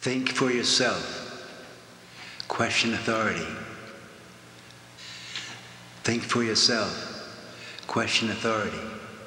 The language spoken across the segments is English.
Think for yourself. Question authority. Think for yourself. Question authority.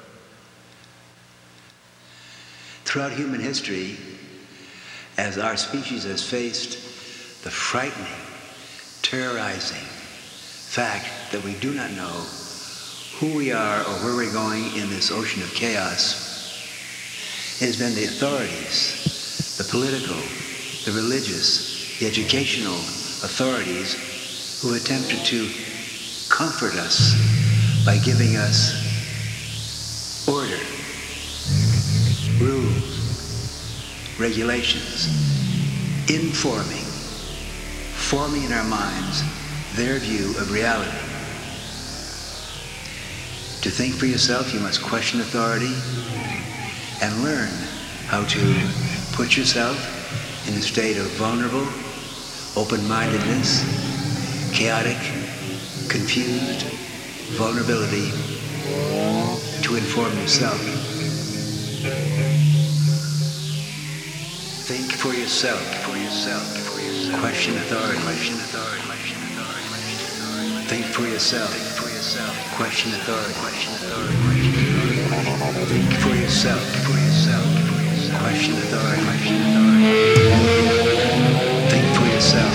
Throughout human history, as our species has faced the frightening, terrorizing fact that we do not know who we are or where we're going in this ocean of chaos, it has been the authorities, the political, the religious, the educational authorities who attempted to comfort us by giving us order, rules, regulations, forming in our minds their view of reality. To think for yourself, you must question authority and learn how to put yourself in a state of vulnerable, open-mindedness, chaotic, confused vulnerability to inform yourself. Think for yourself, question authority, think for yourself, question authority, think for yourself, question authority, think for yourself,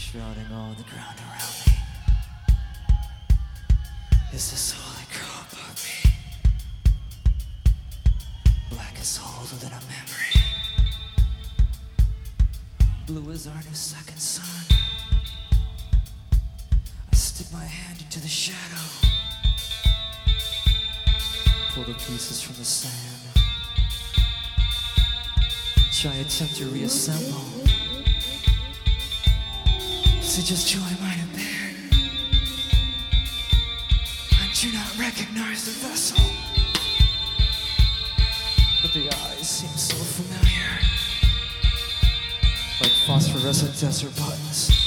shrouding all the ground around me. Is this all I grow above me? Black is older than a memory. Blue is our new second sun. I stick my hand into the shadow, pull the pieces from the sand, try attempt to reassemble. See just who I might have been. I do not recognize the vessel, but the eyes seem so familiar, like phosphorescent desert buttons.